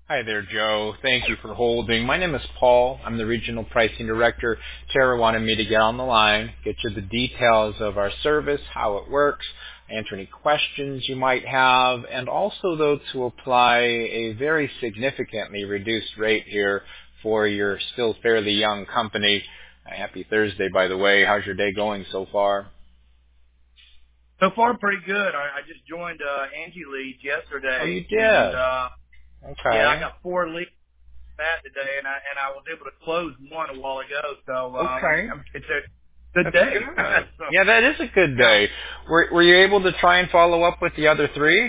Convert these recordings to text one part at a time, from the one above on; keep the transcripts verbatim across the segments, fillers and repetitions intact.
Hi there, Joe. Thank you for holding. My name is Paul. I'm the Regional Pricing Director. Tara wanted me to get on the line, get you the details of our service, how it works, answer any questions you might have, and also, though, to apply a very significantly reduced rate here for your still fairly young company. Uh, Happy Thursday, by the way. How's your day going so far? So far, pretty good. I, I just joined uh, Angie Leads Oh, you yesterday, and did? uh, yeah, I Okay. got four leads that today, and I and I was able to close one a while ago. So um, I'm, Okay. I'm, it's a good That's day. good. so Yeah, that is a good yeah, day. Were, were you able to try and follow up with the other three?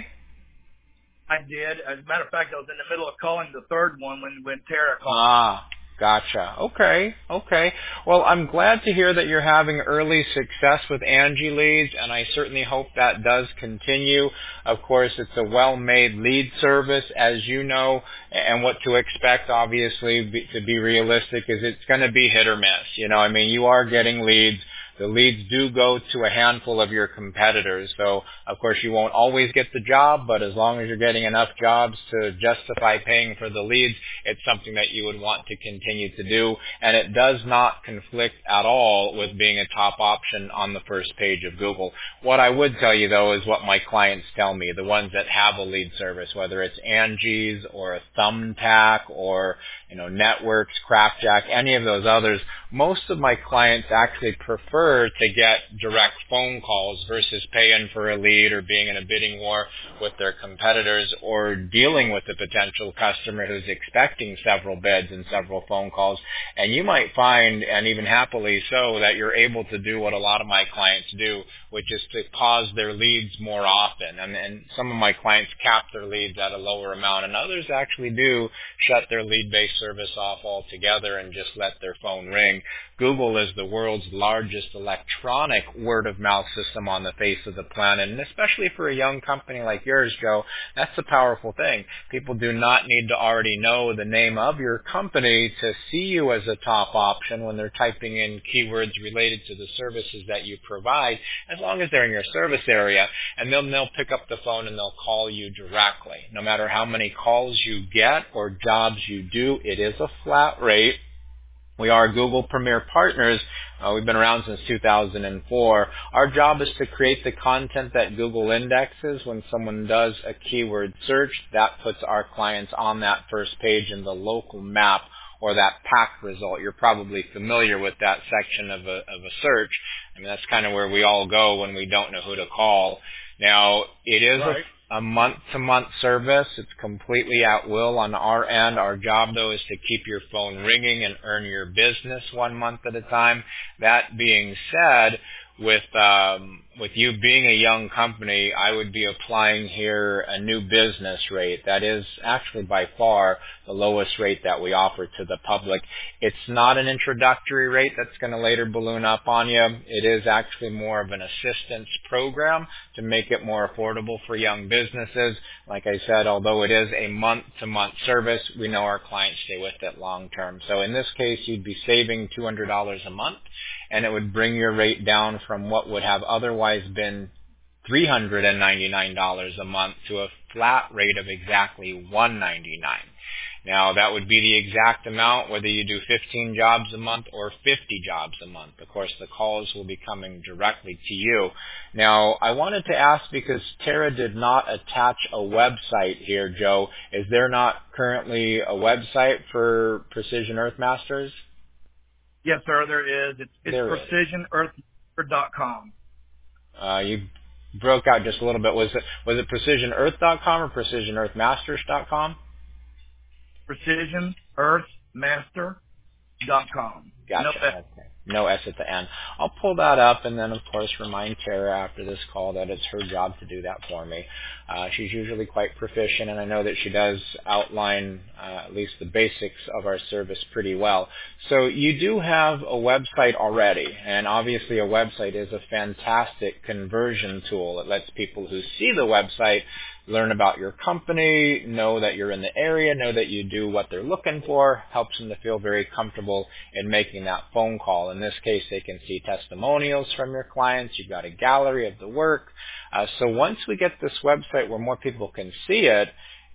I did. As a matter of fact, I was in the middle of calling the third one when when Tara called. Ah, gotcha. Okay, okay. Well, I'm glad to hear that you're having early success with Angie Leads, and I certainly hope that does continue. Of course, it's a well-made lead service, as you know, and what to expect, obviously, be, to be realistic, is it's going to be hit or miss. You know, I mean, you are getting leads. The leads do go to a handful of your competitors. So, of course, you won't always get the job, but as long as you're getting enough jobs to justify paying for the leads, it's something that you would want to continue to do. And it does not conflict at all with being a top option on the first page of Google. What I would tell you, though, is what my clients tell me, the ones that have a lead service, whether it's Angie's or a Thumbtack or, you know, Networks, Craftjack, any of those others, most of my clients actually prefer to get direct phone calls versus paying for a lead or being in a bidding war with their competitors or dealing with a potential customer who's expecting several bids and several phone calls. And you might find, and even happily so, that you're able to do what a lot of my clients do, which is to pause their leads more often. And, and some of my clients cap their leads at a lower amount, and others actually do shut their lead-based service off altogether and just let their phone ring. Google is the world's largest electronic word-of-mouth system on the face of the planet, and especially for a young company like yours, Joe, that's the powerful thing. People do not need to already know the name of your company to see you as a top option when they're typing in keywords related to the services that you provide, as long as they're in your service area, and then they'll pick up the phone and they'll call you directly. No matter how many calls you get or jobs you do, it is a flat rate. We are Google Premier Partners. Uh, we've been around since two thousand four. Our job is to create the content that Google indexes. When someone does a keyword search, that puts our clients on that first page in the local map or that pack result. You're probably familiar with that section of a, of a search. I mean, that's kind of where we all go when we don't know who to call. Now, it is a Right. a month-to-month service. It's completely at will on our end. Our job, though, is to keep your phone ringing and earn your business one month at a time. That being said, with um, with you being a young company, I would be applying here a new business rate. That is actually by far the lowest rate that we offer to the public. It's not an introductory rate that's going to later balloon up on you. It is actually more of an assistance program to make it more affordable for young businesses. Like I said, although it is a month-to-month service, we know our clients stay with it long term. So in this case, you'd be saving two hundred dollars a month, and it would bring your rate down from what would have otherwise been three hundred ninety-nine dollars a month to a flat rate of exactly one hundred ninety-nine dollars. Now, that would be the exact amount whether you do fifteen jobs a month or fifty jobs a month. Of course, the calls will be coming directly to you. Now, I wanted to ask, because Tara did not attach a website here, Joe, is there not currently a website for Precision Earthmasters? Yes, sir. There is. It's it's There is. precision earth dot com. Uh, you broke out just a little bit. Was it was it precision earth dot com or precision earth masters dot com? precision earth master dot com. No, Gotcha. Okay. No S at the end. I'll pull that up and then, of course, remind Tara after this call that it's her job to do that for me. Uh, she's usually quite proficient, and I know that she does outline uh, at least the basics of our service pretty well. So you do have a website already, and obviously a website is a fantastic conversion tool. It lets people who see the website learn about your company, know that you're in the area, know that you do what they're looking for, helps them to feel very comfortable in making that phone call. In this case, they can see testimonials from your clients. You've got a gallery of the work. Uh, so once we get this website where more people can see it,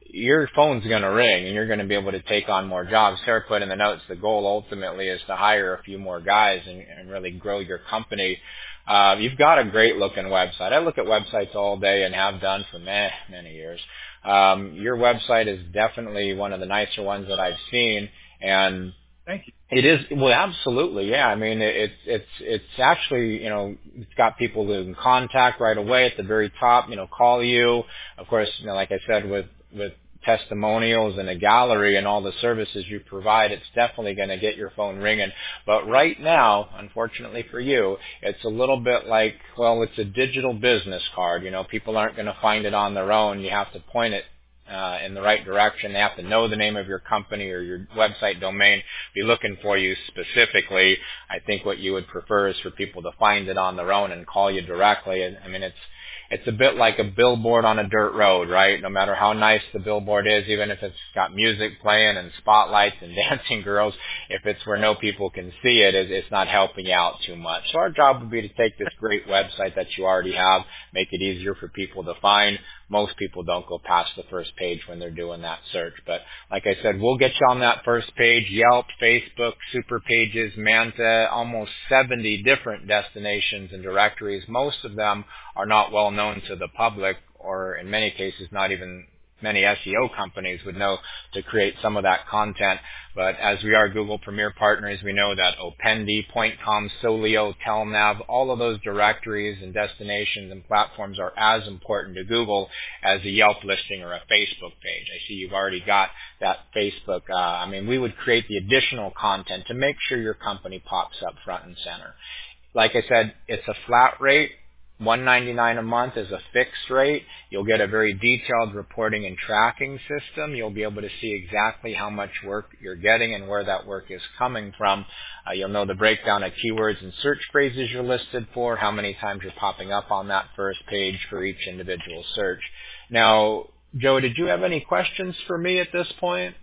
your phone's going to ring and you're going to be able to take on more jobs. Sarah put in the notes the goal ultimately is to hire a few more guys and, and really grow your company. Uh, you've got a great looking website. I look at websites all day and have done for many, many years. Um, your website is definitely one of the nicer ones that I've seen, and thank you. It is, well, absolutely, yeah. I mean, it, it's it's it's actually, you know, it's got people who can contact right away at the very top. You know, call you. Of course, you know, like I said, with with testimonials and a gallery and all the services you provide, it's definitely going to get your phone ringing. But right now, unfortunately for you, it's a little bit like, well, it's a digital business card. You know, people aren't going to find it on their own. You have to point it Uh, in the right direction. They have to know the name of your company or your website domain, be looking for you specifically. I think what you would prefer is for people to find it on their own and call you directly. And I mean, it's it's a bit like a billboard on a dirt road, right? No matter how nice the billboard is, even if it's got music playing and spotlights and dancing girls, if it's where no people can see it, it's not helping you out too much. So our job would be to take this great website that you already have, make it easier for people to find. Most people don't go past the first page when they're doing that search. But like I said, we'll get you on that first page. Yelp, Facebook, Super Pages, Manta, almost seventy different destinations and directories. Most of them are not well known to the public, or in many cases not even many S E O companies would know to create some of that content. But as we are Google Premier partners, we know that Opendi, Point dot com, Solio, Telnav, all of those directories and destinations and platforms are as important to Google as a Yelp listing or a Facebook page. I see you've already got that Facebook. Uh, I mean, we would create the additional content to make sure your company pops up front and center. Like I said, it's a flat rate. one hundred ninety-nine dollars a month is a fixed rate. You'll get a very detailed reporting and tracking system. You'll be able to see exactly how much work you're getting and where that work is coming from. Uh, you'll know the breakdown of keywords and search phrases you're listed for, how many times you're popping up on that first page for each individual search. Now, Joe, did you have any questions for me at this point?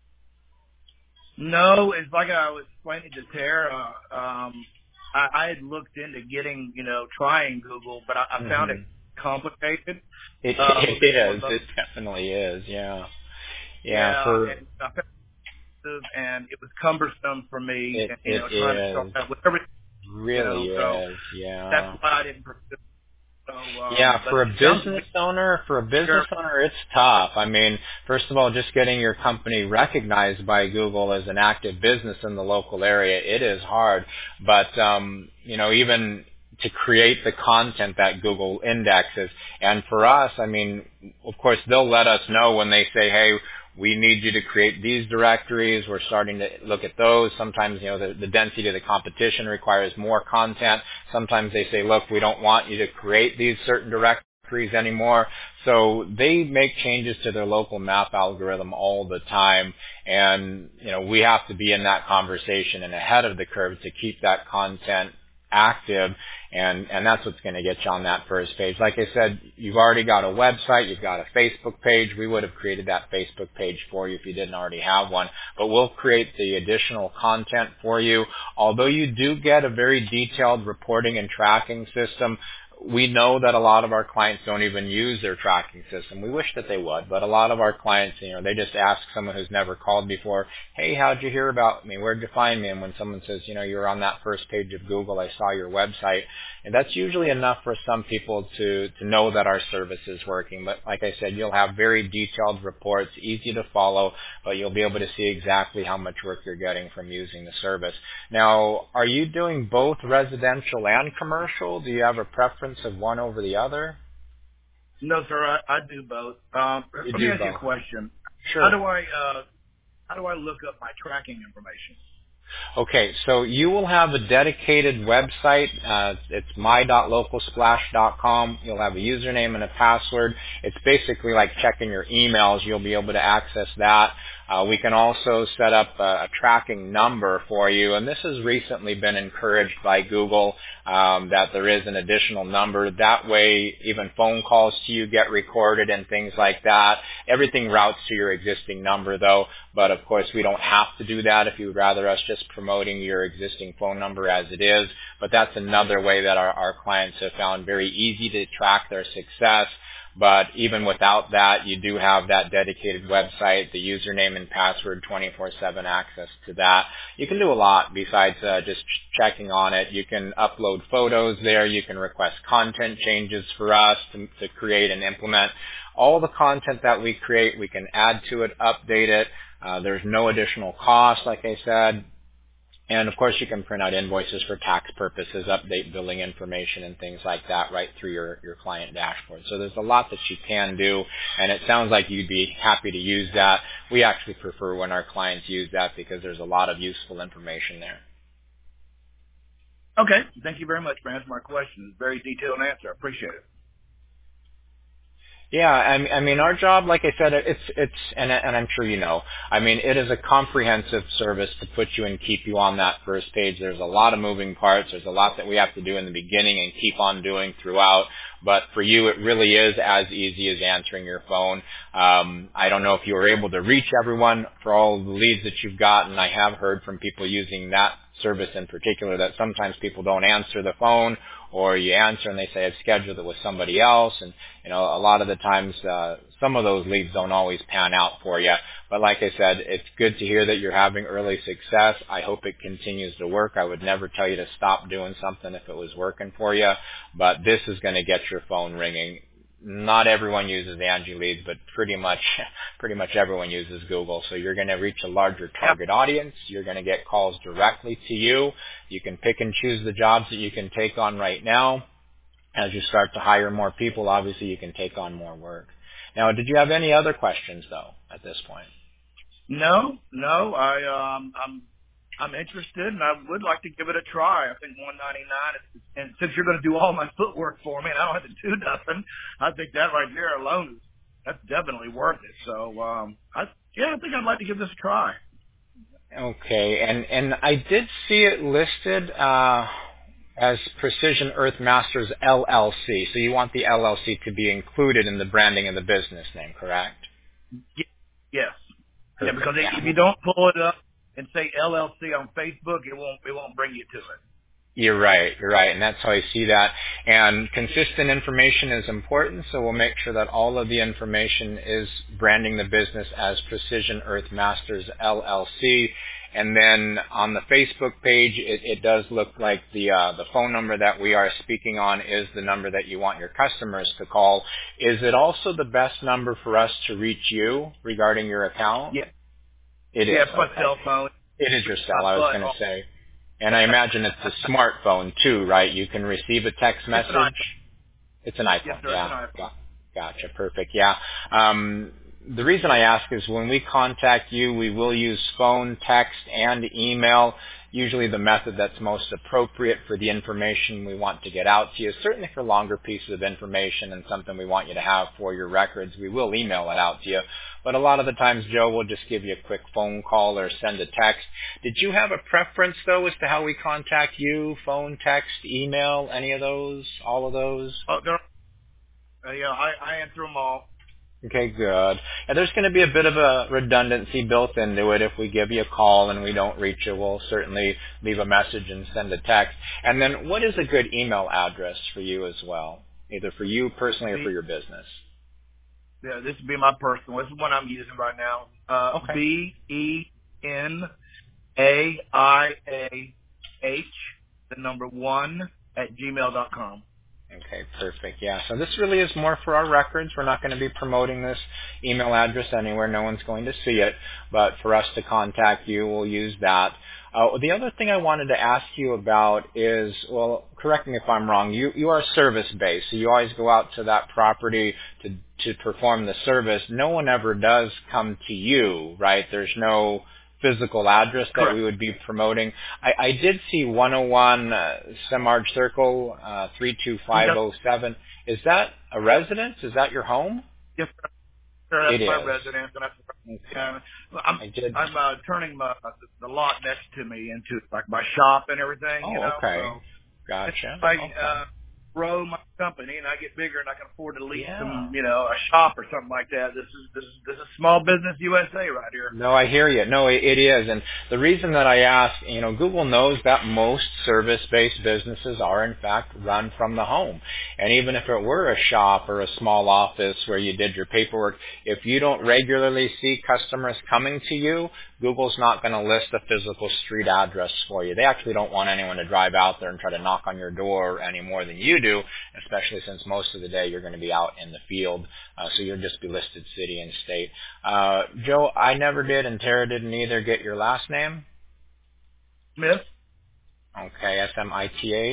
No, it's like I was explaining to Tara. Um, I, I had looked into getting, you know, trying Google, but I, I mm-hmm. found it complicated. It, um, it is. It definitely is. Yeah. Yeah. yeah for, and, I found it, and it was cumbersome for me. It, and, you know, it trying is. to start that with everything. Really you know, is. so yeah. That's why I didn't pursue. So, um, yeah, for a business owner, for a business sure. owner, it's tough. I mean, first of all, just getting your company recognized by Google as an active business in the local area, it is hard. But, um, you know, even to create the content that Google indexes. And for us, I mean, of course, they'll let us know when they say, hey, we need you to create these directories. We're starting to look at those. Sometimes, you know, the, the density of the competition requires more content. Sometimes they say, look, we don't want you to create these certain directories anymore. So they make changes to their local map algorithm all the time. And, you know, we have to be in that conversation and ahead of the curve to keep that content active, and and that's what's going to get you on that first page. Like I said, you've already got a website, you've got a Facebook page. We would have created that Facebook page for you if you didn't already have one, but we'll create the additional content for you. Although you do get a very detailed reporting and tracking system, we know that a lot of our clients don't even use their tracking system. We wish that they would, but a lot of our clients, you know, they just ask someone who's never called before, hey, how'd you hear about me? Where'd you find me? And when someone says, you know, you're on that first page of Google, I saw your website. And that's usually enough for some people to, to know that our service is working. But like I said, you'll have very detailed reports, easy to follow, but you'll be able to see exactly how much work you're getting from using the service. Now, are you doing both residential and commercial? Do you have a preference of one over the other? No, sir. I, I do both. Um, you let do me ask both. you a question. Sure. How do I uh, how do I look up my tracking information? Okay, so you will have a dedicated website. Uh, it's my dot local splash dot com. You'll have a username and a password. It's basically like checking your emails. You'll be able to access that. Uh, we can also set up a, a tracking number for you, and this has recently been encouraged by Google, um, that there is an additional number. That way, even phone calls to you get recorded and things like that. Everything routes to your existing number, though, but of course, we don't have to do that if you would rather us just promoting your existing phone number as it is. But that's another way that our, our clients have found very easy to track their success. But even without that, you do have that dedicated website, the username and password, twenty-four seven access to that. You can do a lot besides uh, just ch- checking on it. You can upload photos there. You can request content changes for us to, to create and implement. All the content that we create, we can add to it, update it. Uh, there's no additional cost, like I said. And, of course, you can print out invoices for tax purposes, update billing information and things like that right through your, your client dashboard. So there's a lot that you can do, and it sounds like you'd be happy to use that. We actually prefer when our clients use that because there's a lot of useful information there. Okay. Thank you very much for answering my question. Very detailed answer. I appreciate it. Yeah, I, I mean, our job, like I said, it's, it's, and, and I'm sure you know, I mean, it is a comprehensive service to put you and keep you on that first page. There's a lot of moving parts. There's a lot that we have to do in the beginning and keep on doing throughout. But for you, it really is as easy as answering your phone. Um, I don't know if you were able to reach everyone for all the leads that you've gotten. I have heard from people using that service in particular that sometimes people don't answer the phone, or you answer and they say I've scheduled it with somebody else, and you know a lot of the times uh, some of those leads don't always pan out for you. But like I said, it's good to hear that you're having early success. I hope it continues to work. I would never tell you to stop doing something if it was working for you, but this is going to get your phone ringing. Not everyone uses Angie Leads, but pretty much pretty much everyone uses Google. So you're going to reach a larger target audience. You're going to get calls directly to you. You can pick and choose the jobs that you can take on right now. As you start to hire more people, obviously you can take on more work. Now, did you have any other questions, though, at this point? No, no. I um, I'm I'm interested, and I would like to give it a try. I think one ninety-nine, is, and since you're going to do all my footwork for me, and I don't have to do nothing, I think that right there alone is that's definitely worth it. So, um, I yeah, I think I'd like to give this a try. Okay, and and I did see it listed uh, as Precision Earth Masters L L C. So you want the L L C to be included in the branding of the business name, correct? Y- Yes. Perfect. Yeah, because Yeah. if you don't pull it up and say L L C on Facebook, it won't it won't bring you to it. You're right. You're right. And that's how I see that. And consistent information is important, so we'll make sure that all of the information is branding the business as Precision Earth Masters L L C. And then on the Facebook page, it, it does look like the uh, the phone number that we are speaking on is the number that you want your customers to call. Is it also the best number for us to reach you regarding your account? Yeah. It Yeah, is. it's my Okay. cell phone. It is your cell, My I was butt. going to say. And I imagine it's a smartphone too, right? You can receive a text It's an message. iPhone. It's an iPhone. Yes, sir. It's Yeah. an iPhone. Got- Gotcha. Perfect. Yeah. Um, the reason I ask is when we contact you, we will use phone, text, and email. Usually the method that's most appropriate for the information we want to get out to you. Certainly for longer pieces of information and something we want you to have for your records, we will email it out to you. But a lot of the times, Joe will just give you a quick phone call or send a text. Did you have a preference, though, as to how we contact you? Phone, text, email, any of those? All of those? Oh, there, uh, yeah, I, I answer them all. Okay, good. And there's going to be a bit of a redundancy built into it. If we give you a call and we don't reach you, we'll certainly leave a message and send a text. And then what is a good email address for you as well, either for you personally or for your business? Yeah, this would be my personal. This is one I'm using right now. Uh, Okay. B E N A I A H, the number one, at gmail dot com. Okay, perfect. Yeah, so this really is more for our records. We're not going to be promoting this email address anywhere. No one's going to see it. But for us to contact you, we'll use that. Uh, the other thing I wanted to ask you about is, well, correct me if I'm wrong, you, you are service-based, so you always go out to that property to, to perform the service. No one ever does come to you, right? There's no physical address that Correct. we would be promoting. I, I did see one oh one uh, Semarge Circle, uh, three two five oh seven. Is that a residence? Is that your home? Yes, sir. That's It my is. residence, and Okay. I, uh, I'm I did. I'm uh, turning my, the lot next to me into like my shop and everything. Oh, You know, okay. so Gotcha. I Okay. uh, grow my company and I get bigger and I can afford to lease Yeah. some, you know, a shop or something like that. This is this is this is small business U S A right here. No, I hear you. No, it, it is. And the reason that I ask, you know, Google knows that most service-based businesses are, in fact, run from the home. And even if it were a shop or a small office where you did your paperwork, if you don't regularly see customers coming to you, Google's not going to list a physical street address for you. They actually don't want anyone to drive out there and try to knock on your door any more than you do, especially since most of the day you're going to be out in the field. Uh, so you'll just be listed city and state. Uh, Joe, I never did, and Tara didn't either, get your last name. Smith, Okay, S M I T H.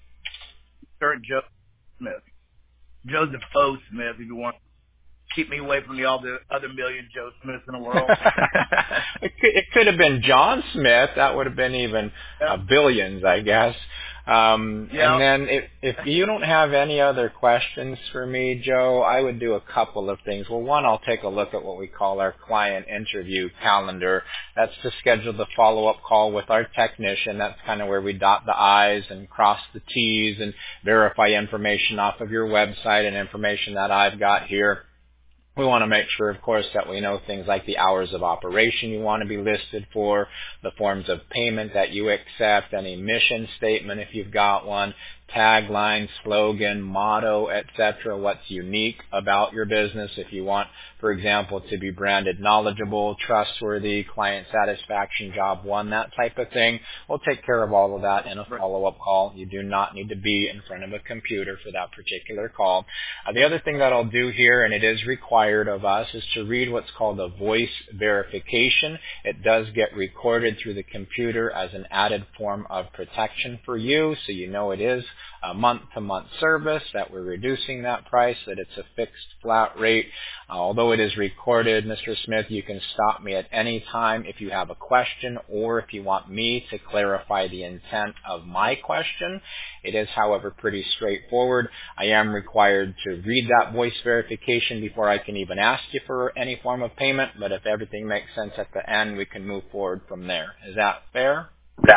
Sir Joe Smith, Joseph O. Smith. If you want to keep me away from the all the other million Joe Smiths in the world. it, could, it could have been John Smith. That would have been even Yeah. uh, billions, I guess. Um, Yeah. and then if, if you don't have any other questions for me, Joe, I would do a couple of things. Well, one, I'll take a look at what we call our client interview calendar. That's to schedule the follow-up call with our technician. That's kind of where we dot the I's and cross the T's and verify information off of your website and information that I've got here. We want to make sure, of course, that we know things like the hours of operation you want to be listed for, the forms of payment that you accept, any mission statement if you've got one, tagline, slogan, motto, et cetera, what's unique about your business. If you want, for example, to be branded knowledgeable, trustworthy, client satisfaction, job one, that type of thing, we'll take care of all of that in a follow-up call. You do not need to be in front of a computer for that particular call. Uh, the other thing that I'll do here, and it is required of us, is to read what's called a voice verification. It does get recorded through the computer as an added form of protection for you, so you know it is a month-to-month service, that we're reducing that price, that it's a fixed flat rate. Uh, although it is recorded, Mister Smith, you can stop me at any time if you have a question or if you want me to clarify the intent of my question. It is, however, pretty straightforward. I am required to read that voice verification before I can even ask you for any form of payment, but if everything makes sense at the end, we can move forward from there. Is that fair? Yeah.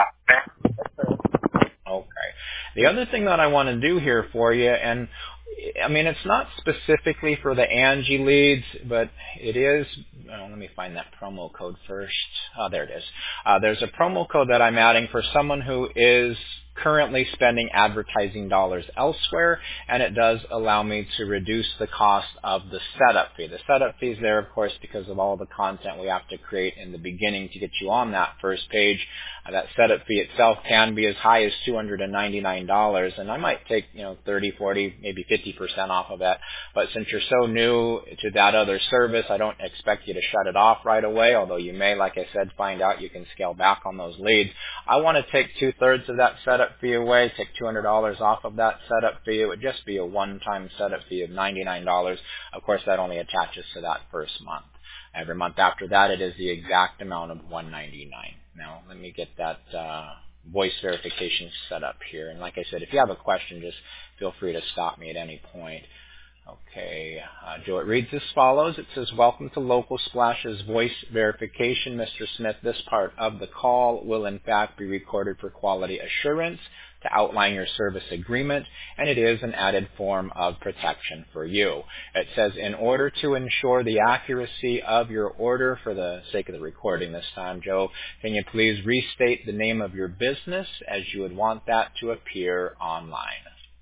Okay. The other thing that I want to do here for you, and I mean, it's not specifically for the Angie leads, but it is, oh, let me find that promo code first. Oh, there it is. Uh, there's a promo code that I'm adding for someone who is currently spending advertising dollars elsewhere, and it does allow me to reduce the cost of the setup fee. The setup fee is there, of course, because of all the content we have to create in the beginning to get you on that first page. Uh, that setup fee itself can be as high as two hundred ninety-nine dollars, and I might take, you know, thirty, forty, maybe fifty percent off of that. But since you're so new to that other service, I don't expect you to shut it off right away, although you may, like I said, find out you can scale back on those leads. I want to take two-thirds of that setup fee away, take two hundred dollars off of that setup fee. It would just be a one-time setup fee of ninety-nine dollars. Of course, that only attaches to that first month. Every month after that, it is the exact amount of one hundred ninety-nine dollars. Now, let me get that uh, voice verification set up here. And like I said, if you have a question, just feel free to stop me at any point. Okay, uh, Joe, it reads as follows. It says, welcome to Local Splash's voice verification. Mister Smith, this part of the call will in fact be recorded for quality assurance to outline your service agreement, and it is an added form of protection for you. It says, in order to ensure the accuracy of your order, for the sake of the recording this time, Joe, can you please restate the name of your business as you would want that to appear online?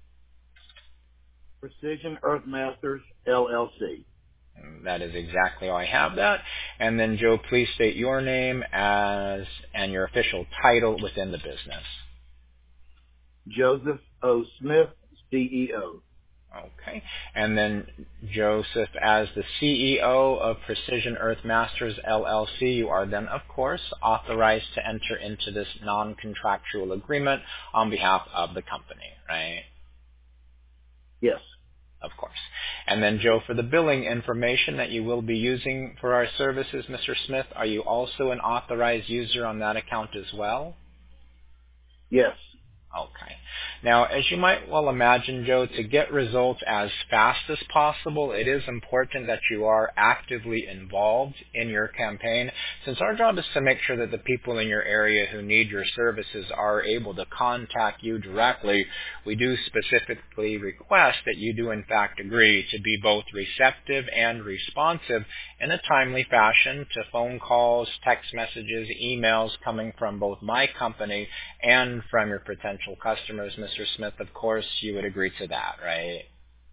Precision Earthmasters, L L C. And that is exactly how I have that. And then, Joe, please state your name as and your official title within the business. Joseph O. Smith, C E O. Okay. And then, Joseph, as the C E O of Precision Earthmasters, L L C, you are then, of course, authorized to enter into this non-contractual agreement on behalf of the company, right? Yes. Of course. And then, Joe, for the billing information that you will be using for our services, Mister Smith, are you also an authorized user on that account as well? Yes. Okay. Now, as you might well imagine, Joe, to get results as fast as possible, it is important that you are actively involved in your campaign, since our job is to make sure that the people in your area who need your services are able to contact you directly. We do specifically request that you do in fact agree to be both receptive and responsive in a timely fashion to phone calls, text messages, emails coming from both my company and from your potential customers. Mister Smith, of course, you would agree to that, right?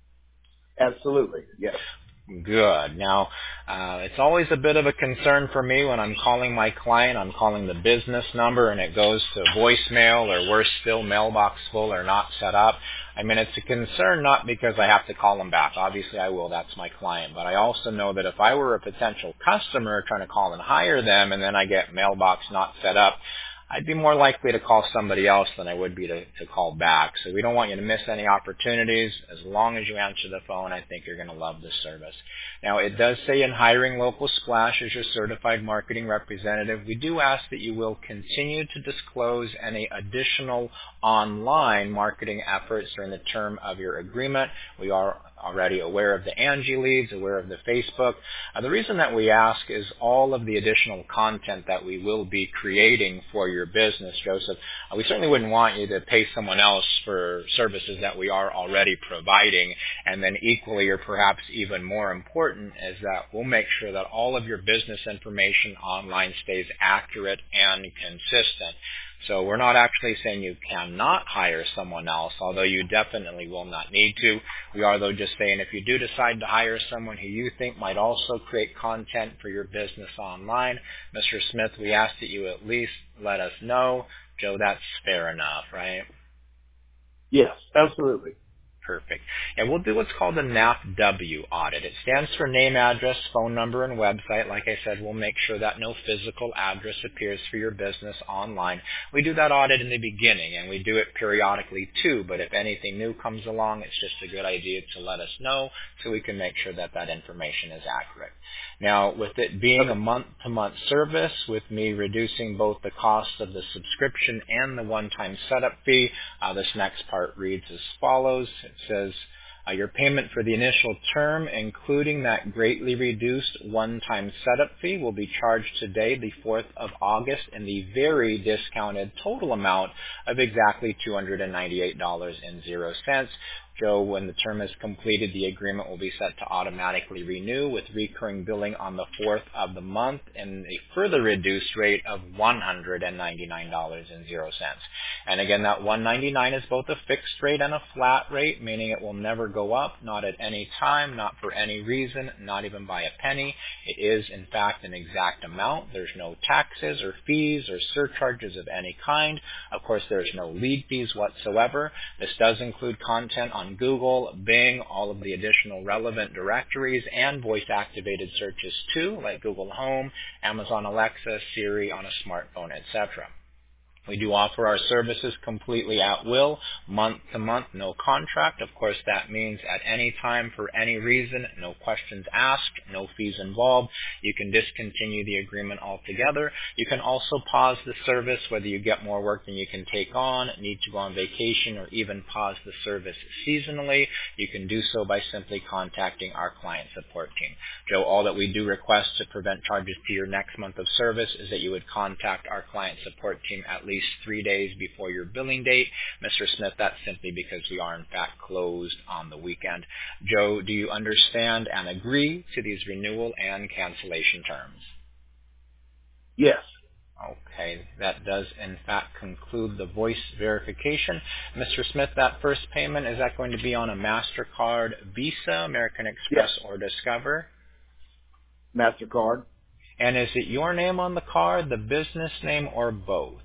Absolutely, yes. Good. Now, uh, it's always a bit of a concern for me when I'm calling my client. I'm calling the business number and it goes to voicemail, or worse still, mailbox full or not set up. I mean, it's a concern not because I have to call them back. Obviously, I will. That's my client. But I also know that if I were a potential customer trying to call and hire them and then I get mailbox not set up, I'd be more likely to call somebody else than I would be to, to call back. So we don't want you to miss any opportunities. As long as you answer the phone, I think you're going to love this service. Now, it does say in hiring Local Splash as your certified marketing representative, we do ask that you will continue to disclose any additional online marketing efforts during the term of your agreement. We are already aware of the Angie leads, aware of the Facebook. Uh, the reason that we ask is all of the additional content that we will be creating for your business, Joseph. Uh, we certainly wouldn't want you to pay someone else for services that we are already providing. And then equally, or perhaps even more important, is that we'll make sure that all of your business information online stays accurate and consistent. So we're not actually saying you cannot hire someone else, although you definitely will not need to. We are, though, just saying if you do decide to hire someone who you think might also create content for your business online, Mister Smith, we ask that you at least let us know. Joe, that's fair enough, right? Yes, absolutely. Perfect. And we'll do what's called a N A P W audit. It stands for name, address, phone number, and website. Like I said, we'll make sure that no physical address appears for your business online. We do that audit in the beginning, and we do it periodically too, but if anything new comes along, it's just a good idea to let us know so we can make sure that that information is accurate. Now, with it being a month-to-month service, with me reducing both the cost of the subscription and the one-time setup fee, uh, this next part reads as follows. It says, uh, your payment for the initial term, including that greatly reduced one-time setup fee, will be charged today, the fourth of August, in the very discounted total amount of exactly two hundred ninety-eight dollars and zero cents. Joe, when the term is completed, the agreement will be set to automatically renew with recurring billing on the fourth of the month and a further reduced rate of one hundred ninety-nine dollars and zero cents. And again, that one hundred ninety-nine dollars is both a fixed rate and a flat rate, meaning it will never go up, not at any time, not for any reason, not even by a penny. It is, in fact, an exact amount. There's no taxes or fees or surcharges of any kind. Of course, there's no lead fees whatsoever. This does include content on Google, Bing, all of the additional relevant directories, and voice-activated searches too, like Google Home, Amazon Alexa, Siri on a smartphone, et cetera. We do offer our services completely at will, month to month, no contract. Of course, that means at any time, for any reason, no questions asked, no fees involved. You can discontinue the agreement altogether. You can also pause the service, whether you get more work than you can take on, need to go on vacation, or even pause the service seasonally. You can do so by simply contacting our client support team. Joe, all that we do request to prevent charges to your next month of service is that you would contact our client support team at least three days before your billing date. Mister Smith, that's simply because we are in fact closed on the weekend. Joe, do you understand and agree to these renewal and cancellation terms? Yes. Okay, that does in fact conclude the voice verification. Mister Smith, that first payment, is that going to be on a MasterCard, Visa, American Express, Yes. or Discover? MasterCard. And is it your name on the card, the business name, or both?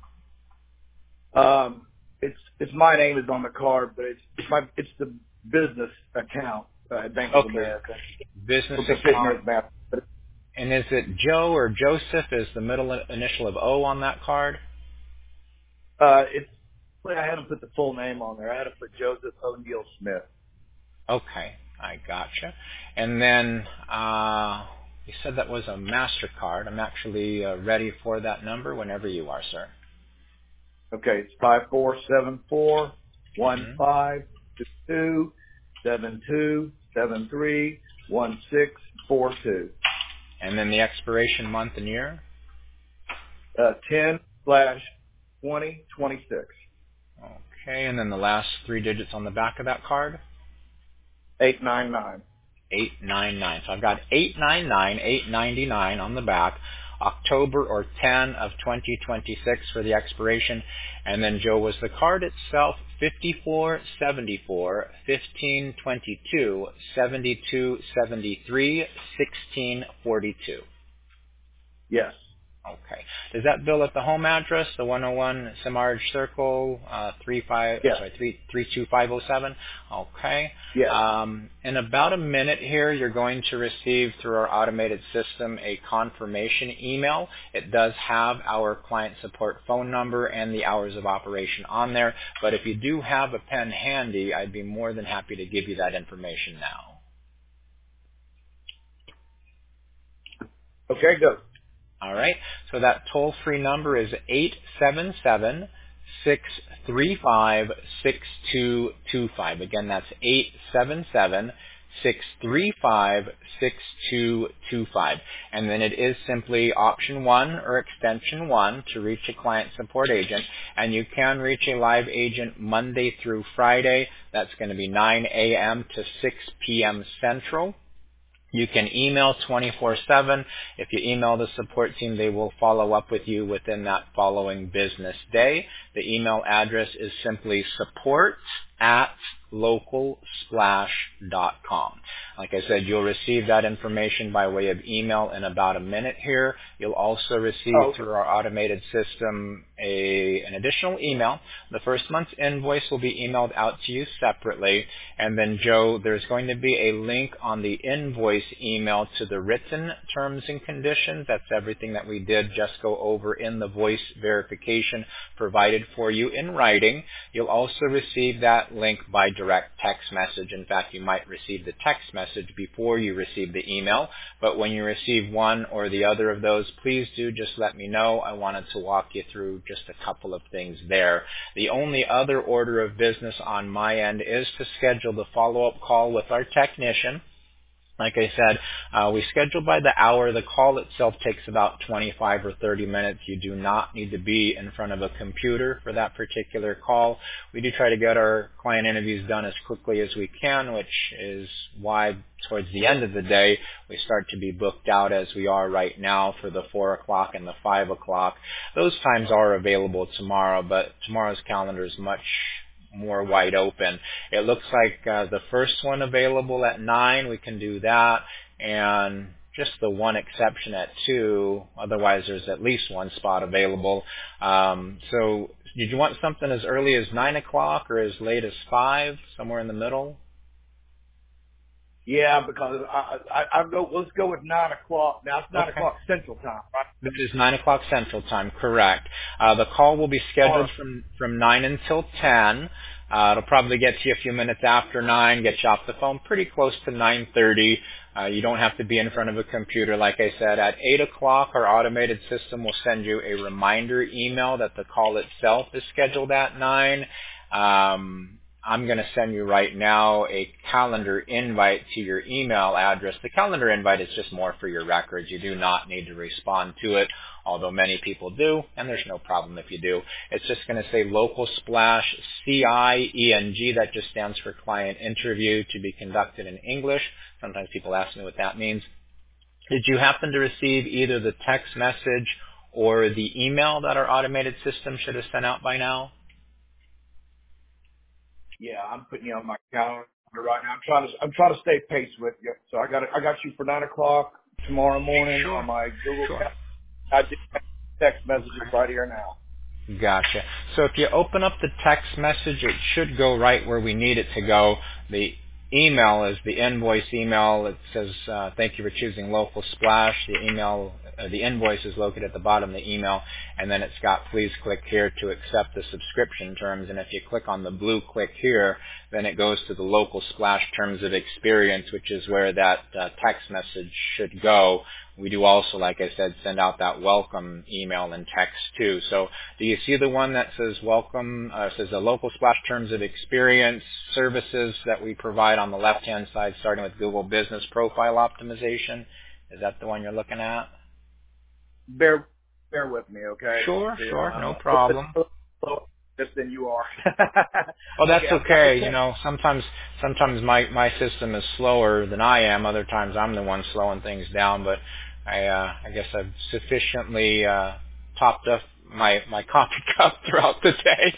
Um, it's it's my name is on the card, but it's it's my it's the business account uh, at Bank of Okay. America. Business With the account. fitness map. And is it Joe or Joseph? Is the middle initial of O on that card? Uh, it's well, I had to put the full name on there. I had to put Joseph O'Neill Smith. Okay, I gotcha. And then uh, you said that was a MasterCard. I'm actually uh, ready for that number whenever you are, sir. Okay, it's five four seven four one Mm-hmm. five two two seven two seven three one six four two. And then the expiration month and year. Uh, ten slash twenty twenty six. Okay, and then the last three digits on the back of that card. Eight nine nine. eight nine nine. So I've got eight nine nine, eight ninety-nine on the back, October or ten of twenty twenty-six for the expiration. And then, Joe, was the card itself fifty-four seventy-four, fifteen twenty-two, seventy-two seventy-three, sixteen forty-two? Yes. Okay. Does that bill at the home address, the one oh one Samarge Circle, uh, three five, Yes. sorry, three three two five oh seven? Okay. Yes. Um, in about a minute here, you're going to receive through our automated system a confirmation email. It does have our client support phone number and the hours of operation on there. But if you do have a pen handy, I'd be more than happy to give you that information now. Okay, go. All right. So that toll-free number is eight seven seven, six three five, six two two five. Again, that's eight seven seven, six three five, six two two five. And then it is simply option one or extension one to reach a client support agent. And you can reach a live agent Monday through Friday. That's going to be nine a.m. to six p.m. Central. You can email twenty-four seven. If you email the support team, they will follow up with you within that following business day. The email address is simply support at local splash dot com. Like I said, you'll receive that information by way of email in about a minute here. You'll also receive Oh. through our automated system a, an additional email. The first month's invoice will be emailed out to you separately. And then, Joe, there's going to be a link on the invoice email to the written terms and conditions. That's everything that we did just go over in the voice verification provided for you in writing. You'll also receive that link by direct text message. In fact, you might receive the text message before you receive the email. But when you receive one or the other of those, please do just let me know. I wanted to walk you through just a couple of things there. The only other order of business on my end is to schedule the follow-up call with our technician. Like I said, uh, we schedule by the hour. The call itself takes about twenty-five or thirty minutes. You do not need to be in front of a computer for that particular call. We do try to get our client interviews done as quickly as we can, which is why towards the end of the day, we start to be booked out as we are right now for the four o'clock and the five o'clock. Those times are available tomorrow, but tomorrow's calendar is much more wide open. It looks like uh, the first one available at nine, we can do that, and just the one exception at two. Otherwise, there's at least one spot available. Um, so did you want something as early as nine o'clock or as late as five, somewhere in the middle? Yeah, because I, I, I go. Let's go with nine o'clock. Now it's nine Okay. o'clock Central Time, right? This is nine o'clock Central Time, correct. Uh, the call will be scheduled Or- from, from nine until ten. Uh, it'll probably get to you a few minutes after nine, get you off the phone pretty close to nine thirty. Uh, you don't have to be in front of a computer. Like I said, at eight o'clock, our automated system will send you a reminder email that the call itself is scheduled at nine. Um, I'm going to send you right now a calendar invite to your email address. The calendar invite is just more for your records. You do not need to respond to it, although many people do, and there's no problem if you do. It's just going to say Local Splash C I E N G. That just stands for Client Interview to be conducted in English. Sometimes people ask me what that means. Did you happen to receive either the text message or the email that our automated system should have sent out by now? Yeah, I'm putting you on my calendar right now. I'm trying to. I'm trying to stay pace with you. So I got. I got you for nine o'clock tomorrow morning Sure. on my Google. Sure. Calendar. I just text messages right here now. Gotcha. So if you open up the text message, it should go right where we need it to go. The email is the invoice email. It says, uh, thank you for choosing Local Splash. The email uh, the invoice is located at the bottom of the email, and then it's got please click here to accept the subscription terms. And if you click on the blue click here, then it goes to the local Splash terms of experience, which is where that uh, text message should go. We do also, like I said, send out that welcome email and text too. So do you see the one that says welcome, uh, says the local Splash terms of experience services that we provide on the left-hand side, starting with Google Business Profile Optimization? Is that the one you're looking at? Bear, bear with me, okay? Sure, yeah, sure, I'm no problem. Just than you are. Oh, that's okay. okay. You know, sometimes sometimes my my system is slower than I am. Other times I'm the one slowing things down. But I uh, I guess I've sufficiently uh, topped up my my coffee cup throughout the day.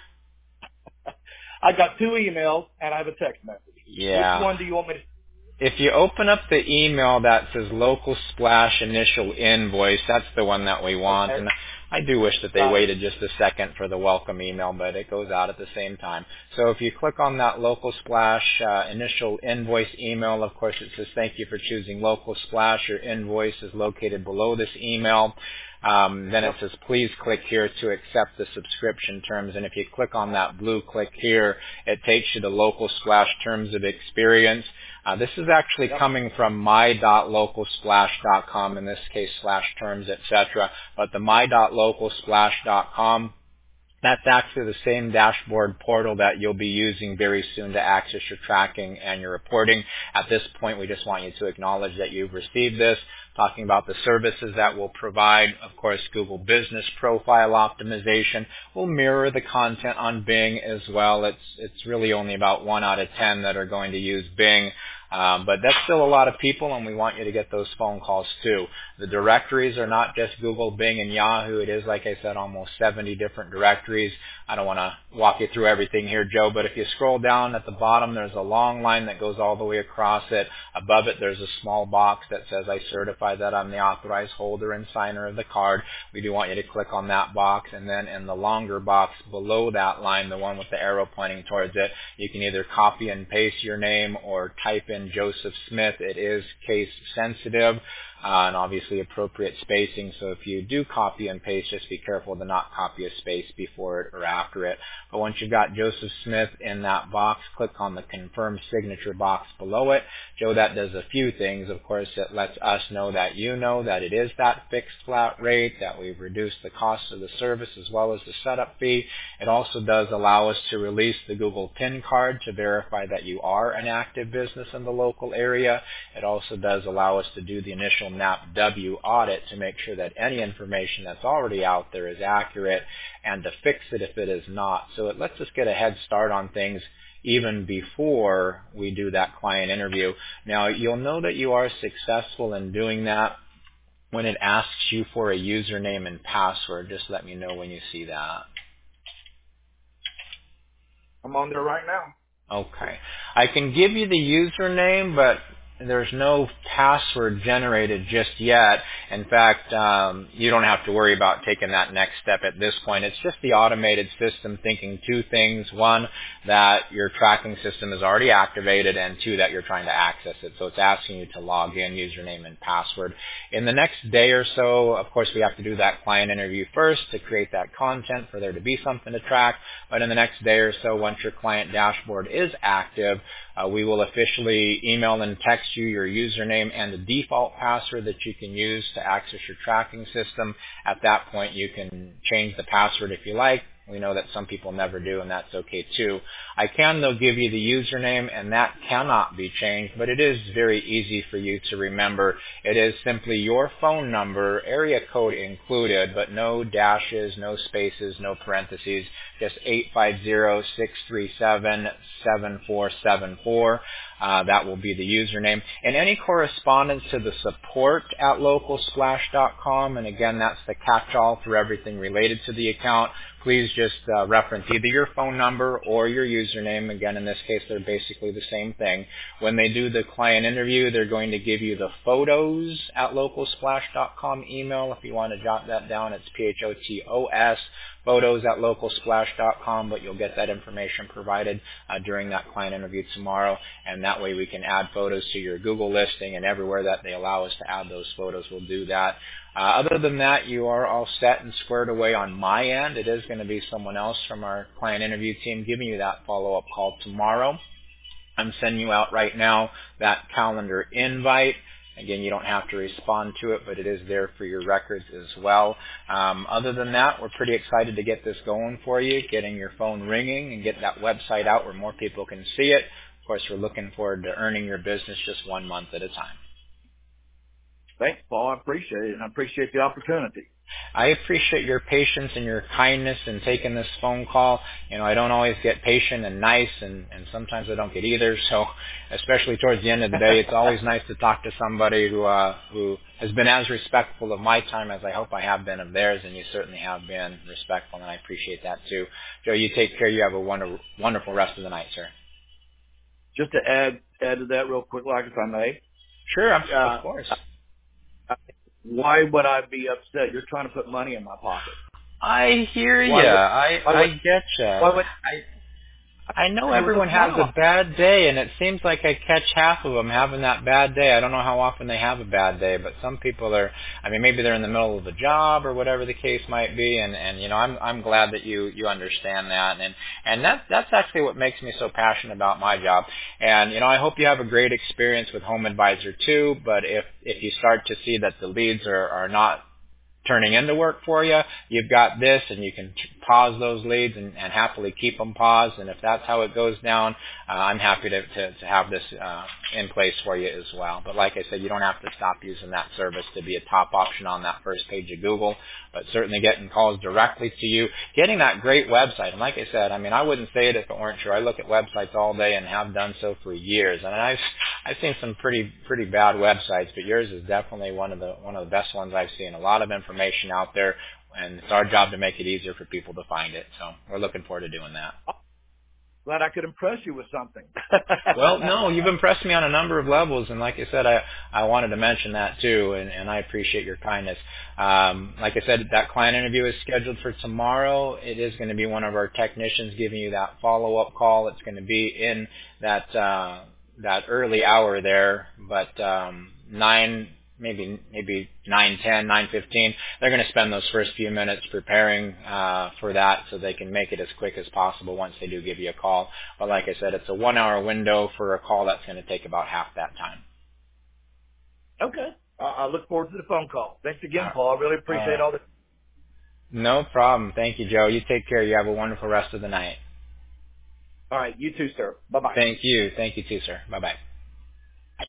I got two emails and I have a text message. Yeah. Which one do you want me to? If you open up the email that says local Splash initial invoice, that's the one that we want. Okay. And I do wish that they Got waited just a second for the welcome email, but it goes out at the same time. So if you click on that local Splash uh, initial invoice email, of course it says thank you for choosing local Splash. Your invoice is located below this email. Um, then it says, please click here to accept the subscription terms. And if you click on that blue click here, it takes you to local Splash terms of experience. Uh, this is actually Yep. coming from my dot local splash dot com, in this case slash terms, et cetera. But the my dot local splash dot com, that's actually the same dashboard portal that you'll be using very soon to access your tracking and your reporting. At this point, we just want you to acknowledge that you've received this. Talking about the services that we'll provide, of course, Google Business Profile Optimization will mirror the content on Bing as well. It's it's really only about one out of ten that are going to use Bing. Um, but that's still a lot of people, and we want you to get those phone calls too. The directories are not just Google, Bing, and Yahoo. It is, like I said, almost seventy different directories. I don't want to walk you through everything here, Joe, but if you scroll down at the bottom, there's a long line that goes all the way across it. Above it, there's a small box that says, I certify that I'm the authorized holder and signer of the card. We do want you to click on that box, and then in the longer box below that line, the one with the arrow pointing towards it, you can either copy and paste your name or type in Joseph Smith. It is case sensitive. Uh, and obviously appropriate spacing. So if you do copy and paste, just be careful to not copy a space before it or after it. But once you've got Joseph Smith in that box, click on the confirm signature box below it. Joe, that does a few things. Of course, it lets us know that you know that it is that fixed flat rate, that we've reduced the cost of the service as well as the setup fee. It also does allow us to release the Google PIN card to verify that you are an active business in the local area. It also does allow us to do the initial N A P W audit to make sure that any information that's already out there is accurate and to fix it if it is not. So it lets us get a head start on things even before we do that client interview. Now, you'll know that you are successful in doing that when it asks you for a username and password. Just let me know when you see that. I'm on there right now. Okay. I can give you the username, but there's no password generated just yet. In fact, um, you don't have to worry about taking that next step at this point. It's just the automated system thinking two things. One, that your tracking system is already activated, and two, that you're trying to access it. So it's asking you to log in, username and password. In the next day or so, of course, we have to do that client interview first to create that content for there to be something to track. But in the next day or so, once your client dashboard is active, uh, we will officially email and text you your username and the default password that you can use to access your tracking system. At that point, you can change the password if you like. We know that some people never do, and that's okay too. I can, though, give you the username, and that cannot be changed, but it is very easy for you to remember. It is simply your phone number, area code included, but no dashes, no spaces, no parentheses, just eight five zero, six three seven, seven four seven four. Uh, that will be the username. And any correspondence to the support at local splash dot com, and again, that's the catch-all for everything related to the account. Please just uh, reference either your phone number or your username. Again, in this case, they're basically the same thing. When they do the client interview, they're going to give you the photos at local splash dot com email. If you want to jot that down, it's P H O T O S, photos at local splash dot com, but you'll get that information provided uh, during that client interview tomorrow, and that way we can add photos to your Google listing, and everywhere that they allow us to add those photos, we'll do that. Uh, other than that, you are all set and squared away on my end. It is going to be someone else from our client interview team giving you that follow-up call tomorrow. I'm sending you out right now that calendar invite. Again, you don't have to respond to it, but it is there for your records as well. Um, other than that, we're pretty excited to get this going for you, getting your phone ringing and get that website out where more people can see it. Of course, we're looking forward to earning your business just one month at a time. Thanks, Paul. I appreciate it, and I appreciate the opportunity. I appreciate your patience and your kindness in taking this phone call. You know, I don't always get patient and nice, and, and sometimes I don't get either. So, especially towards the end of the day, it's always nice to talk to somebody who uh, who has been as respectful of my time as I hope I have been of theirs, and you certainly have been respectful, and I appreciate that too. Joe, you take care. You have a wonderful, wonderful rest of the night, sir. Just to add add to that real quick, like if I may. Sure, of, uh, of course. Why would I be upset? You're trying to put money in my pocket. I hear Why ya. would- I why I would- get ya. Why would I I know It was a everyone has smile. a bad day, and it seems like I catch half of them having that bad day. I don't know how often they have a bad day, but some people are. I mean, maybe they're in the middle of a job or whatever the case might be, and and you know, I'm I'm glad that you you understand that, and and that that's actually what makes me so passionate about my job. And you know, I hope you have a great experience with Home Advisor too. But if if you start to see that the leads are are not turning into work for you, you've got this, and you can t- pause those leads and, and happily keep them paused. And if that's how it goes down, uh, I'm happy to, to, to have this uh, in place for you as well. But like I said, you don't have to stop using that service to be a top option on that first page of Google, but certainly getting calls directly to you, getting that great website. And like I said, I mean, I wouldn't say it if it weren't true. I look at websites all day and have done so for years. And I've I've seen some pretty pretty bad websites, but yours is definitely one of the one of the best ones I've seen. A lot of information out there, and it's our job to make it easier for people to find it. So we're looking forward to doing that. Glad I could impress you with something. Well, no, you've impressed me on a number of levels, and like I said, I I wanted to mention that too, and, and I appreciate your kindness. Um, like I said, that client interview is scheduled for tomorrow. It is going to be one of our technicians giving you that follow-up call. It's going to be in that uh, that early hour there, but um, nine. maybe maybe nine ten, nine fifteen. They're going to spend those first few minutes preparing uh, for that so they can make it as quick as possible once they do give you a call. But like I said, it's a one-hour window for a call that's going to take about half that time. Okay. I, I look forward to the phone call. Thanks again, Paul. I really appreciate uh, all this. No problem. Thank you, Joe. You take care. You have a wonderful rest of the night. All right. You too, sir. Bye-bye. Thank you. Thank you too, sir. Bye-bye.